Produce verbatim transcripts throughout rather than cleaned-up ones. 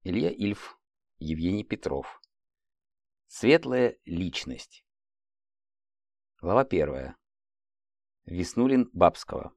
Илья Ильф, Евгений Петров. Светлая личность. Глава первая. Веснулин Бабского.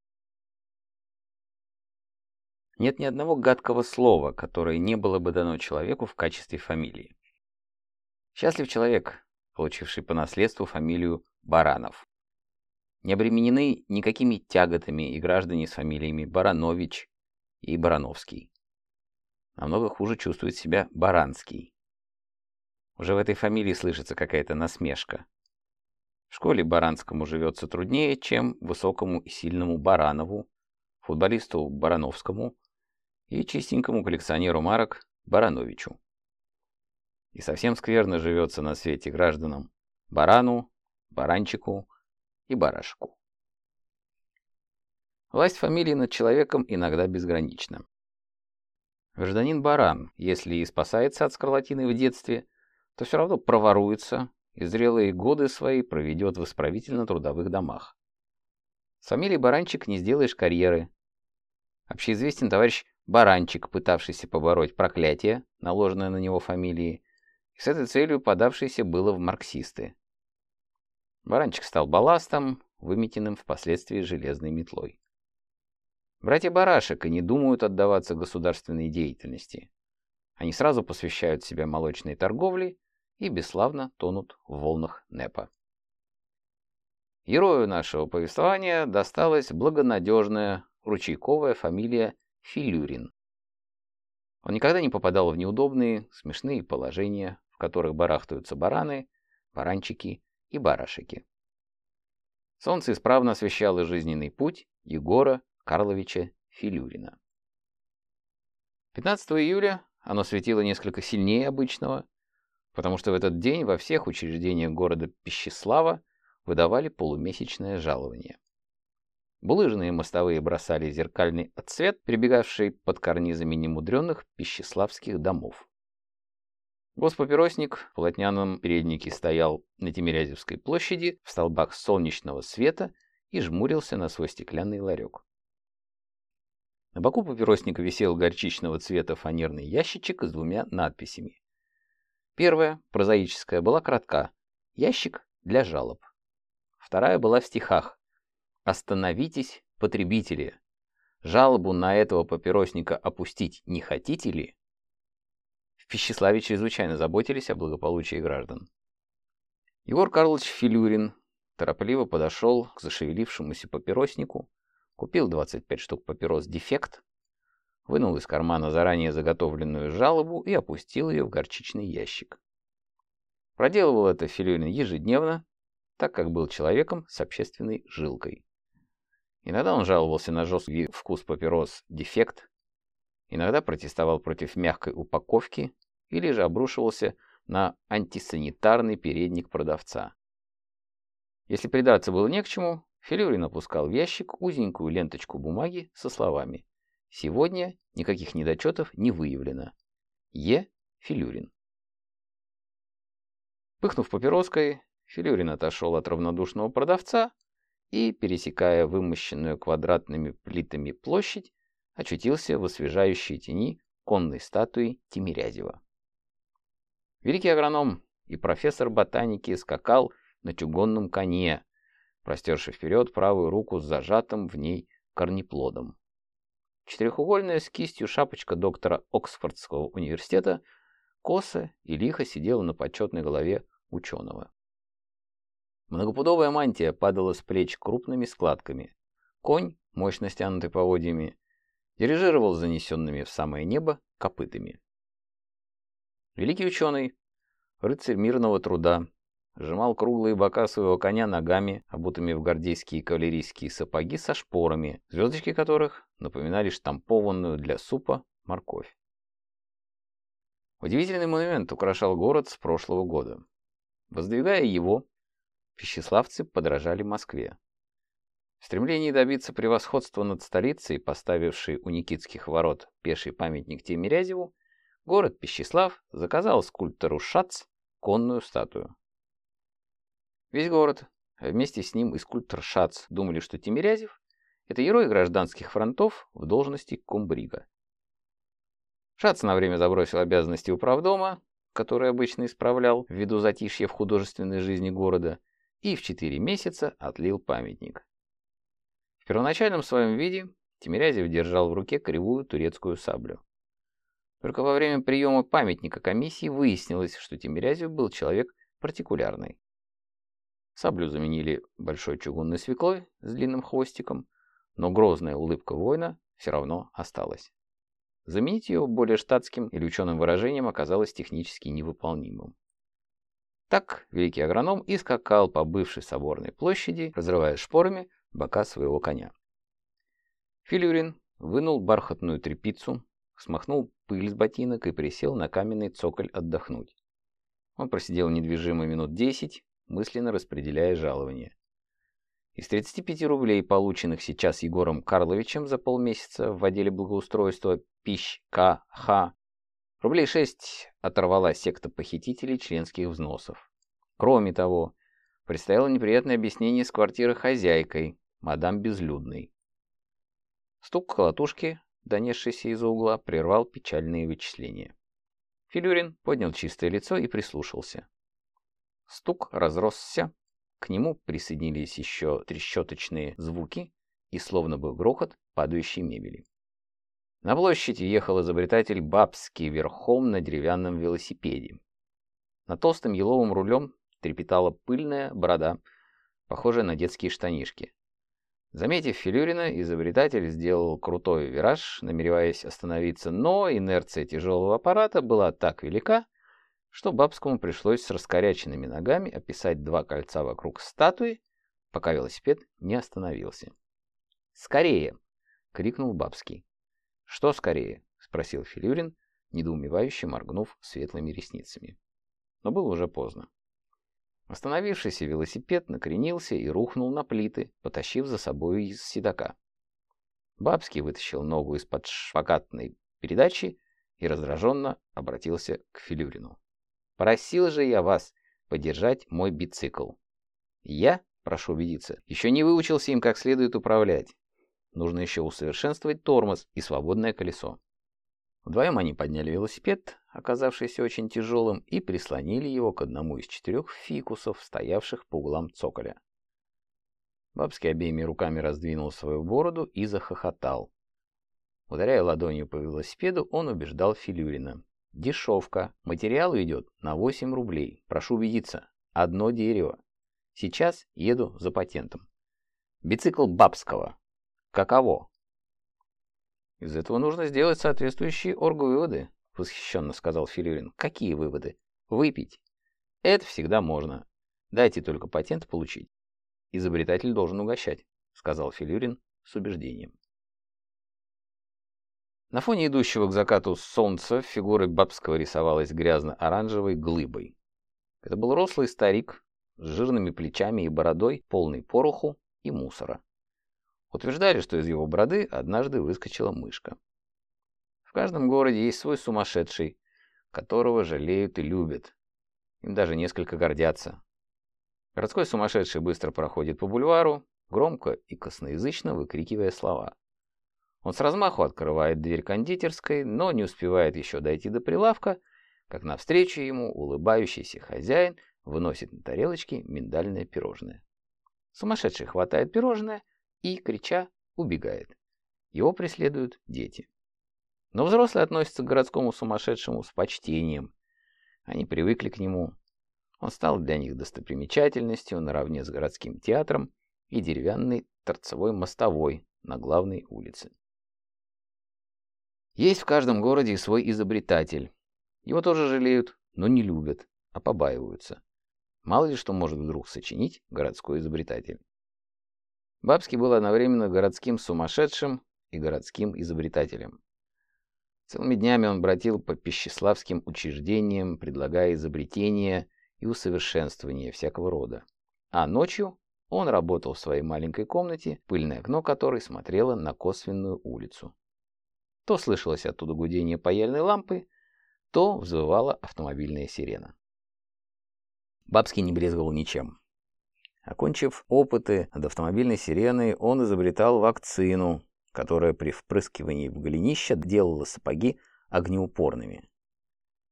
Нет ни одного гадкого слова, которое не было бы дано человеку в качестве фамилии. Счастлив человек, получивший по наследству фамилию Баранов. Не обременены никакими тяготами и граждане с фамилиями Баранович и Барановский. Намного хуже чувствует себя Баранский. Уже в этой фамилии слышится какая-то насмешка. В школе Баранскому живется труднее, чем высокому и сильному Баранову, футболисту Барановскому и чистенькому коллекционеру марок Барановичу. И совсем скверно живется на свете гражданам Барану, Баранчику и Барашку. Власть фамилии над человеком иногда безгранична. Гражданин Баран, если и спасается от скарлатины в детстве, то все равно проворуется и зрелые годы свои проведет в исправительно-трудовых домах. С фамилией Баранчик не сделаешь карьеры. Общеизвестен товарищ Баранчик, пытавшийся побороть проклятие, наложенное на него фамилией, и с этой целью подавшийся было в марксисты. Баранчик стал балластом, выметенным впоследствии железной метлой. Братья Барашек и не думают отдаваться государственной деятельности. Они сразу посвящают себя молочной торговле и бесславно тонут в волнах НЭПа. Герою нашего повествования досталась благонадежная ручейковая фамилия Филюрин. Он никогда не попадал в неудобные, смешные положения, в которых барахтаются бараны, баранчики и барашики. Солнце исправно освещало жизненный путь Егора Карловича Филюрина. пятнадцатого июля оно светило несколько сильнее обычного, потому что в этот день во всех учреждениях города Пищеслава выдавали полумесячное жалование. Булыжные мостовые бросали зеркальный отсвет, прибегавший под карнизами немудренных пищеславских домов. Госпапиросник в полотняном переднике стоял на Тимирязевской площади в столбах солнечного света и жмурился на свой стеклянный ларек. На боку папиросника висел горчичного цвета фанерный ящичек с двумя надписями. Первая, прозаическая, была кратка: «Ящик для жалоб». Вторая была в стихах: «Остановитесь, потребители! Жалобу на этого папиросника опустить не хотите ли?» В Пищеславе чрезвычайно заботились о благополучии граждан. Егор Карлович Филюрин торопливо подошел к зашевелившемуся папироснику, купил двадцать пять штук папирос «Дефект», вынул из кармана заранее заготовленную жалобу и опустил ее в горчичный ящик. Проделывал это Филюрин ежедневно, так как был человеком с общественной жилкой. Иногда он жаловался на жесткий вкус папирос «Дефект», иногда протестовал против мягкой упаковки или же обрушивался на антисанитарный передник продавца. Если придраться было не к чему, Филюрин опускал в ящик узенькую ленточку бумаги со словами: «Сегодня никаких недочетов не выявлено. Е. Филюрин». Пыхнув папироской, Филюрин отошел от равнодушного продавца и, пересекая вымощенную квадратными плитами площадь, очутился в освежающей тени конной статуи Тимирязева. Великий агроном и профессор ботаники скакал на чугунном коне, простерши вперед правую руку с зажатым в ней корнеплодом. Четырехугольная с кистью шапочка доктора Оксфордского университета косо и лихо сидела на почетной голове ученого. Многопудовая мантия падала с плеч крупными складками. Конь, мощно стянутый поводьями, дирижировал занесенными в самое небо копытами. Великий ученый, рыцарь мирного труда, сжимал круглые бока своего коня ногами, обутыми в гвардейские кавалерийские сапоги со шпорами, звездочки которых напоминали штампованную для супа морковь. Удивительный монумент украшал город с прошлого года. Воздвигая его, пищеславцы подражали Москве. В стремлении добиться превосходства над столицей, поставившей у Никитских ворот пеший памятник Тимирязеву, город Пищеслав заказал скульптору Шац конную статую. Весь город, а вместе с ним и скульптор Шац, думали, что Тимирязев — это герой гражданских фронтов в должности комбрига. Шац на время забросил обязанности управдома, который обычно исправлял ввиду затишья в художественной жизни города, и в четыре месяца отлил памятник. В первоначальном своем виде Тимирязев держал в руке кривую турецкую саблю. Только во время приема памятника комиссии выяснилось, что Тимирязев был человек партикулярный. Саблю заменили большой чугунной свеклой с длинным хвостиком, но грозная улыбка воина все равно осталась. Заменить ее более штатским или ученым выражением оказалось технически невыполнимым. Так великий агроном и скакал по бывшей соборной площади, разрывая шпорами бока своего коня. Филюрин вынул бархатную тряпицу, смахнул пыль с ботинок и присел на каменный цоколь отдохнуть. Он просидел недвижимо минут десять, мысленно распределяя жалование. Из тридцати пяти рублей, полученных сейчас Егором Карловичем за полмесяца в отделе благоустройства Пищ-Ка-Ха, рублей шесть оторвала секта похитителей членских взносов. Кроме того, предстояло неприятное объяснение с квартирохозяйкой, мадам Безлюдной. Стук колотушки, донесшийся из-за угла, прервал печальные вычисления. Филюрин поднял чистое лицо и прислушался. Стук разросся, к нему присоединились еще трещоточные звуки и словно бы грохот падающей мебели. На площади ехал изобретатель Бабский верхом на деревянном велосипеде. На толстым еловым рулем трепетала пыльная борода, похожая на детские штанишки. Заметив Филюрина, изобретатель сделал крутой вираж, намереваясь остановиться, но инерция тяжелого аппарата была так велика, что Бабскому пришлось с раскоряченными ногами описать два кольца вокруг статуи, пока велосипед не остановился. «Скорее!» — крикнул Бабский. «Что скорее?» — спросил Филюрин, недоумевающе моргнув светлыми ресницами. Но было уже поздно. Остановившийся велосипед накренился и рухнул на плиты, потащив за собой из седока. Бабский вытащил ногу из-под шпагатной передачи и раздраженно обратился к Филюрину. «Просил же я вас подержать мой бицикл. Я, прошу убедиться, еще не выучился им как следует управлять. Нужно еще усовершенствовать тормоз и свободное колесо». Вдвоем они подняли велосипед, оказавшийся очень тяжелым, и прислонили его к одному из четырех фикусов, стоявших по углам цоколя. Бабский обеими руками раздвинул свою бороду и захохотал. Ударяя ладонью по велосипеду, он убеждал Филюрина. «Дешевка. Материал идет на восемь рублей. Прошу убедиться. Одно дерево. Сейчас еду за патентом. Бицикл Бабского. Каково?» «Из этого нужно сделать соответствующие оргвыводы», — восхищенно сказал Филюрин. «Какие выводы? Выпить. Это всегда можно. Дайте только патент получить. Изобретатель должен угощать», — сказал Филюрин с убеждением. На фоне идущего к закату солнца фигура Бабского рисовалась грязно-оранжевой глыбой. Это был рослый старик с жирными плечами и бородой, полный пороху и мусора. Утверждали, что из его бороды однажды выскочила мышка. В каждом городе есть свой сумасшедший, которого жалеют и любят. Им даже несколько гордятся. Городской сумасшедший быстро проходит по бульвару, громко и косноязычно выкрикивая слова. Он с размаху открывает дверь кондитерской, но не успевает еще дойти до прилавка, как навстречу ему улыбающийся хозяин выносит на тарелочке миндальное пирожное. Сумасшедший хватает пирожное и, крича, убегает. Его преследуют дети. Но взрослые относятся к городскому сумасшедшему с почтением. Они привыкли к нему. Он стал для них достопримечательностью наравне с городским театром и деревянной торцевой мостовой на главной улице. Есть в каждом городе и свой изобретатель. Его тоже жалеют, но не любят, а побаиваются. Мало ли что может вдруг сочинить городской изобретатель. Бабский был одновременно городским сумасшедшим и городским изобретателем. Целыми днями он бродил по пищеславским учреждениям, предлагая изобретения и усовершенствования всякого рода. А ночью он работал в своей маленькой комнате, пыльное окно которой смотрело на косвенную улицу. То слышалось оттуда гудение паяльной лампы, то взвывала автомобильная сирена. Бабский не брезговал ничем. Окончив опыты над автомобильной сиреной, он изобретал вакцину, которая при впрыскивании в голенище делала сапоги огнеупорными.